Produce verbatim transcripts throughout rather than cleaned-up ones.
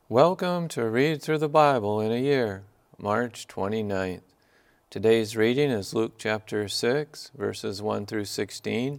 Welcome to Read Through the Bible in a Year, March twenty-ninth. Today's reading is Luke chapter six, verses one through sixteen,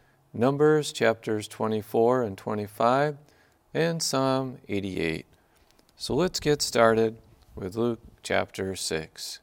Numbers chapters twenty-four and twenty-five, and Psalm eighty-eight. So let's get started with Luke chapter six.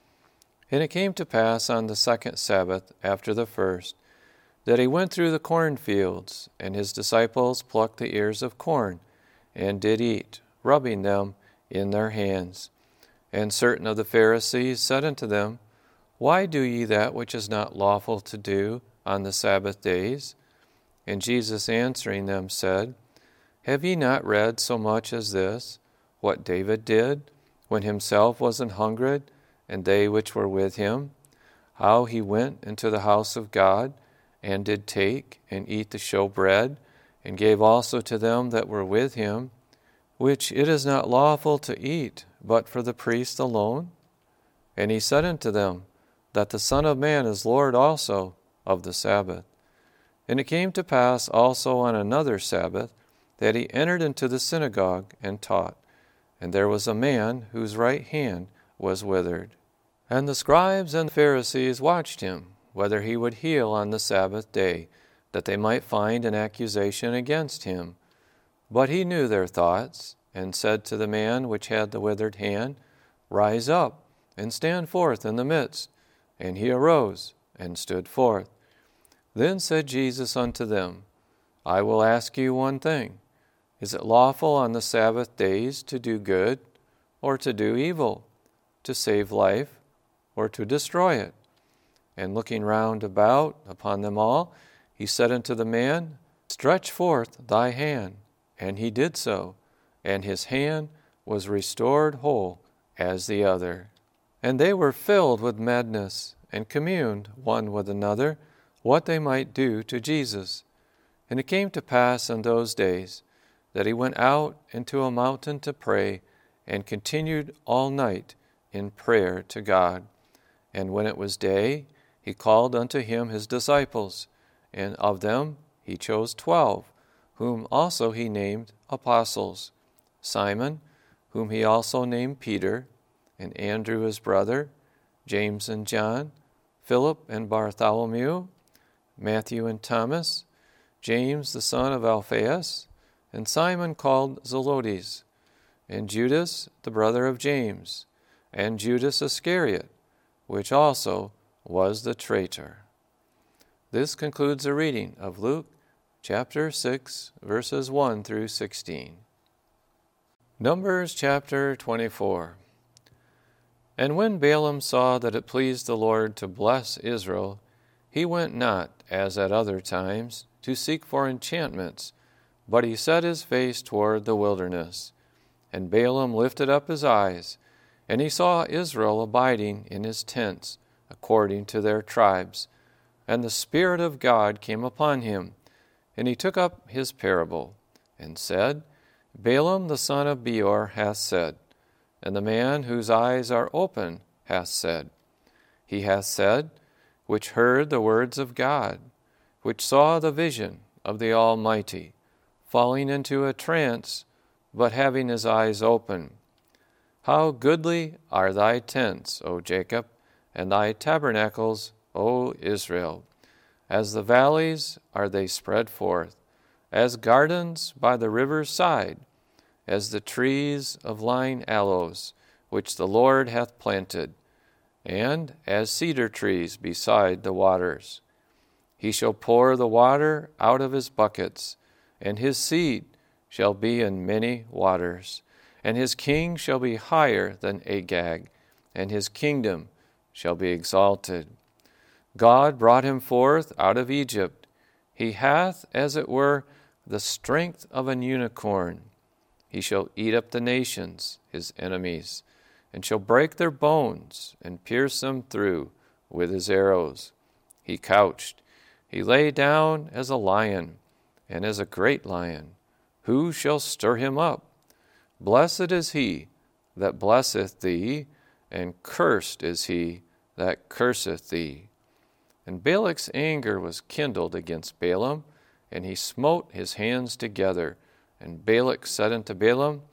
And it came to pass on the second Sabbath after the first, that he went through the cornfields, and his disciples plucked the ears of corn, and did eat, rubbing them in their hands. And certain of the Pharisees said unto them, Why do ye that which is not lawful to do on the Sabbath days? And Jesus answering them said, Have ye not read so much as this, what David did, when himself was an hungered, and they which were with him, how he went into the house of God, and did take and eat the showbread, and gave also to them that were with him, which it is not lawful to eat, but for the priest alone? And he said unto them, that the Son of Man is Lord also of the Sabbath. And it came to pass also on another Sabbath, that he entered into the synagogue and taught. And there was a man whose right hand was withered. And the scribes and Pharisees watched him, whether he would heal on the Sabbath day, that they might find an accusation against him. But he knew their thoughts, and said to the man which had the withered hand, Rise up, and stand forth in the midst. And he arose, and stood forth. Then said Jesus unto them, I will ask you one thing. Is it lawful on the Sabbath days to do good, or to do evil, to save life, or to destroy it? And looking round about upon them all, he said unto the man, Stretch forth thy hand. And he did so, and his hand was restored whole as the other. And they were filled with madness, and communed one with another what they might do to Jesus. And it came to pass in those days that he went out into a mountain to pray, and continued all night in prayer to God. And when it was day, he called unto him his disciples, and of them he chose twelve, whom also he named apostles, Simon, whom he also named Peter, and Andrew his brother, James and John, Philip and Bartholomew, Matthew and Thomas, James the son of Alphaeus, and Simon called Zelotes, and Judas the brother of James, and Judas Iscariot, which also was the traitor. This concludes the reading of Luke chapter six, verses one through sixteen. Numbers chapter twenty-four. And when Balaam saw that it pleased the Lord to bless Israel, he went not, as at other times, to seek for enchantments, but he set his face toward the wilderness. And Balaam lifted up his eyes, and he saw Israel abiding in his tents, according to their tribes. And the Spirit of God came upon him, and he took up his parable, and said, Balaam the son of Beor hath said, and the man whose eyes are open hath said. He hath said, which heard the words of God, which saw the vision of the Almighty, falling into a trance, but having his eyes open. How goodly are thy tents, O Jacob, and thy tabernacles, O Israel! As the valleys are they spread forth, as gardens by the river's side, as the trees of lign aloes, which the Lord hath planted, and as cedar trees beside the waters. He shall pour the water out of his buckets, and his seed shall be in many waters, and his king shall be higher than Agag, and his kingdom shall be exalted. God brought him forth out of Egypt. He hath, as it were, the strength of an unicorn. He shall eat up the nations, his enemies, and shall break their bones, and pierce them through with his arrows. He couched, he lay down as a lion, and as a great lion. Who shall stir him up? Blessed is he that blesseth thee, and cursed is he that curseth thee. And Balak's anger was kindled against Balaam, and he smote his hands together. And Balak said unto Balaam,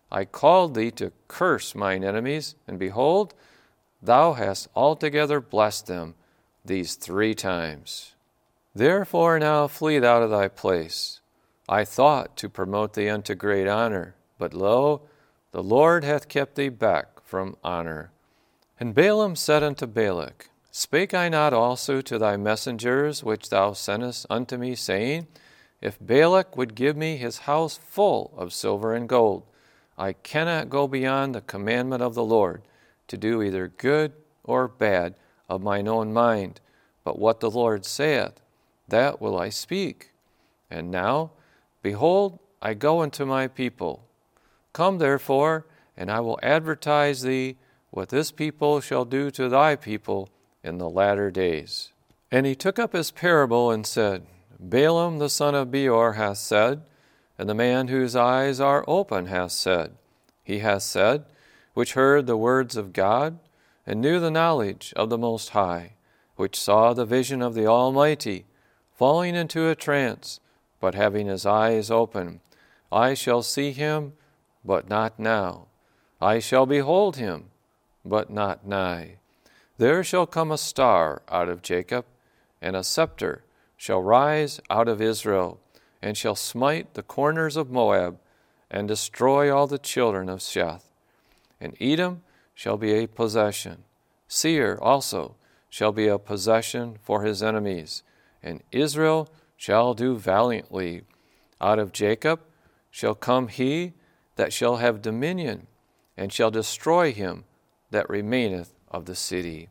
I called thee to curse mine enemies, and behold, thou hast altogether blessed them these three times. Therefore now flee thou to thy place. I thought to promote thee unto great honor, but lo, the Lord hath kept thee back from honor. And Balaam said unto Balak, Spake I not also to thy messengers which thou sentest unto me, saying, If Balak would give me his house full of silver and gold, I cannot go beyond the commandment of the Lord, to do either good or bad of mine own mind. But what the Lord saith, that will I speak. And now, behold, I go unto my people. Come therefore, and I will advertise thee what this people shall do to thy people in the latter days. And he took up his parable and said, Balaam the son of Beor hath said, and the man whose eyes are open hath said, He hath said, which heard the words of God, and knew the knowledge of the Most High, which saw the vision of the Almighty, falling into a trance, but having his eyes open. I shall see him, but not now. I shall behold him, but not nigh. There shall come a star out of Jacob, and a scepter shall rise out of Israel, and shall smite the corners of Moab, and destroy all the children of Sheth. And Edom shall be a possession. Seir also shall be a possession for his enemies, and Israel shall do valiantly. Out of Jacob shall come he that shall have dominion, and shall destroy him that remaineth of the city.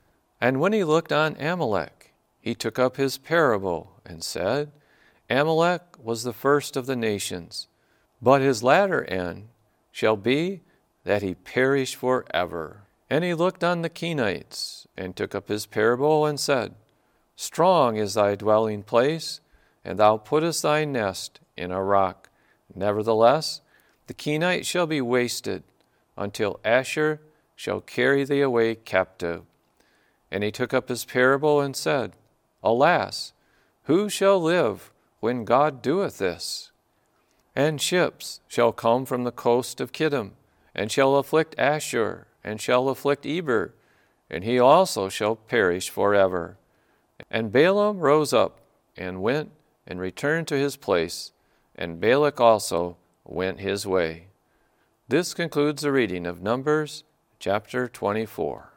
And when he looked on Amalek, he took up his parable, and said, Amalek was the first of the nations, but his latter end shall be that he perish forever. And he looked on the Kenites, and took up his parable, and said, Strong is thy dwelling place, and thou puttest thy nest in a rock. Nevertheless, the Kenites shall be wasted, until Asshur shall carry thee away captive. And he took up his parable, and said, Alas, who shall live when God doeth this? And ships shall come from the coast of Kittim, and shall afflict Asshur, and shall afflict Eber, and he also shall perish forever. And Balaam rose up, and went, and returned to his place, and Balak also went his way. This concludes the reading of Numbers chapter twenty-four.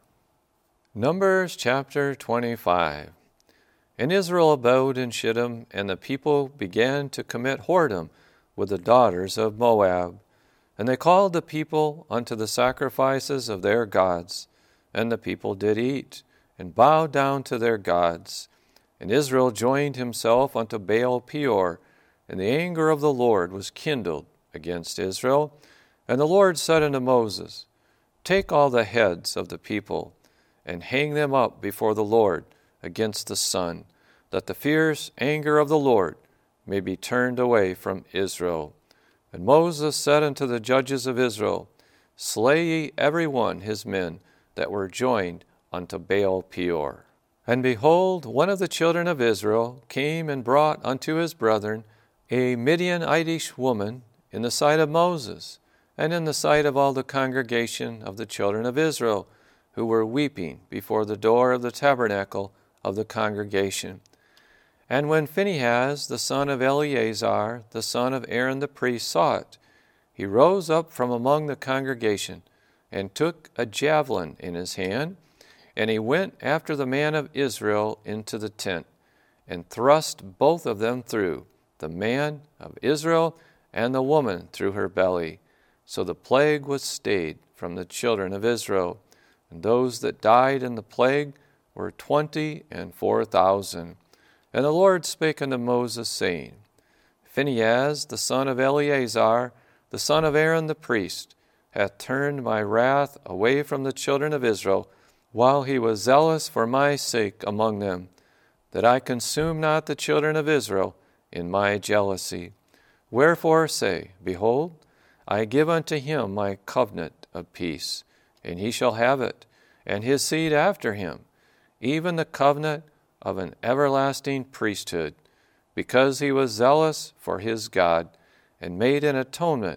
Numbers chapter twenty-five. And Israel abode in Shittim, and the people began to commit whoredom with the daughters of Moab. And they called the people unto the sacrifices of their gods. And the people did eat, and bowed down to their gods. And Israel joined himself unto Baal Peor, and the anger of the Lord was kindled against Israel. And the Lord said unto Moses, Take all the heads of the people, and hang them up before the Lord against the sun, that the fierce anger of the Lord may be turned away from Israel. And Moses said unto the judges of Israel, Slay ye every one his men that were joined unto Baal Peor. And behold, one of the children of Israel came and brought unto his brethren a Midianitish woman in the sight of Moses, and in the sight of all the congregation of the children of Israel, who were weeping before the door of the tabernacle of the congregation. And when Phinehas, the son of Eleazar, the son of Aaron the priest, saw it, he rose up from among the congregation, and took a javelin in his hand, and he went after the man of Israel into the tent, and thrust both of them through, the man of Israel and the woman through her belly. So the plague was stayed from the children of Israel, and those that died in the plague were twenty and four thousand. And the Lord spake unto Moses, saying, Phinehas, the son of Eleazar, the son of Aaron the priest, hath turned my wrath away from the children of Israel, while he was zealous for my sake among them, that I consume not the children of Israel in my jealousy. Wherefore say, Behold, I give unto him my covenant of peace, and he shall have it, and his seed after him, even the covenant of an everlasting priesthood, because he was zealous for his God, and made an atonement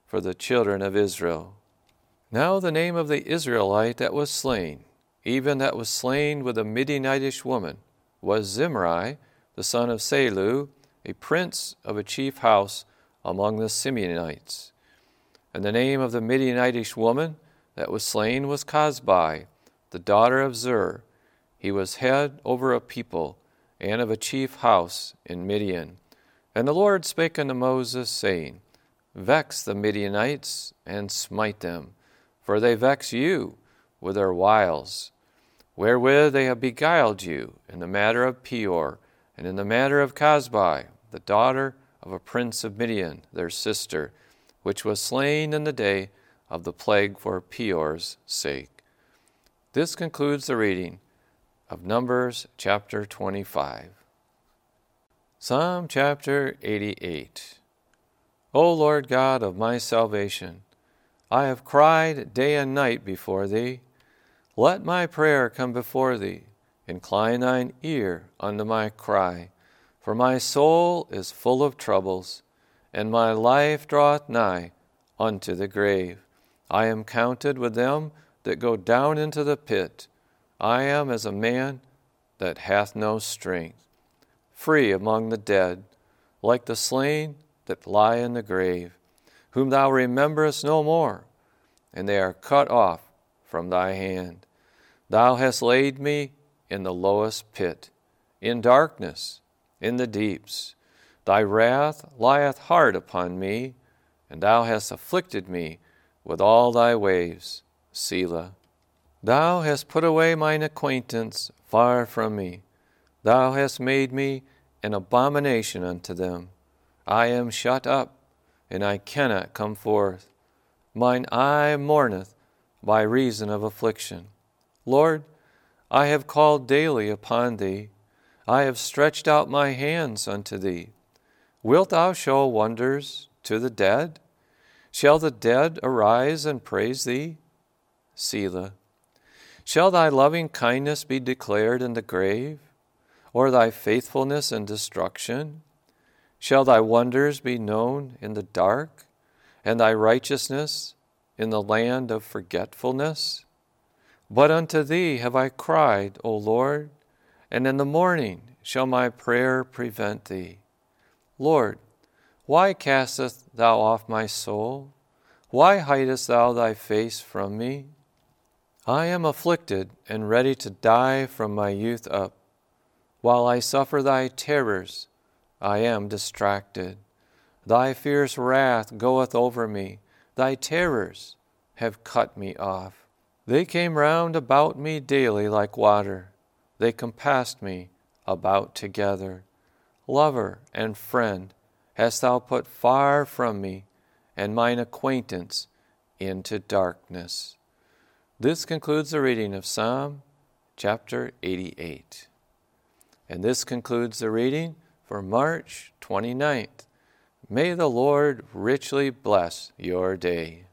for the children of Israel. Now the name of the Israelite that was slain, even that was slain with a Midianitish woman, was Zimri, the son of Salu, a prince of a chief house among the Simeonites. And the name of the Midianitish woman that was slain was Cosbi, the daughter of Zur. He was head over a people, and of a chief house in Midian. And the Lord spake unto Moses, saying, Vex the Midianites, and smite them, for they vex you with their wiles, wherewith they have beguiled you in the matter of Peor, and in the matter of Cosbi, the daughter of a prince of Midian, their sister, which was slain in the day of the plague for Peor's sake. This concludes the reading of Numbers chapter twenty-five. Psalm chapter eighty-eight. O Lord God of my salvation, I have cried day and night before thee. Let my prayer come before thee. Incline thine ear unto my cry. For my soul is full of troubles, and my life draweth nigh unto the grave. I am counted with them that go down into the pit. I am as a man that hath no strength, free among the dead, like the slain that lie in the grave, whom thou rememberest no more, and they are cut off from thy hand. Thou hast laid me in the lowest pit, in darkness, in the deeps. Thy wrath lieth hard upon me, and thou hast afflicted me with all thy waves. Selah. Thou hast put away mine acquaintance far from me. Thou hast made me an abomination unto them. I am shut up, and I cannot come forth. Mine eye mourneth by reason of affliction. Lord, I have called daily upon thee. I have stretched out my hands unto thee. Wilt thou show wonders to the dead? Shall the dead arise and praise thee? Selah. Shall thy loving kindness be declared in the grave, or thy faithfulness in destruction? Shall thy wonders be known in the dark, and thy righteousness in the land of forgetfulness? But unto thee have I cried, O Lord, and in the morning shall my prayer prevent thee. Lord, why castest thou off my soul? Why hidest thou thy face from me? I am afflicted and ready to die from my youth up. While I suffer thy terrors, I am distracted. Thy fierce wrath goeth over me. Thy terrors have cut me off. They came round about me daily like water. They compassed me about together. Lover and friend hast thou put far from me, and mine acquaintance into darkness. This concludes the reading of Psalm chapter eighty-eight. And this concludes the reading for March twenty-ninth. May the Lord richly bless your day.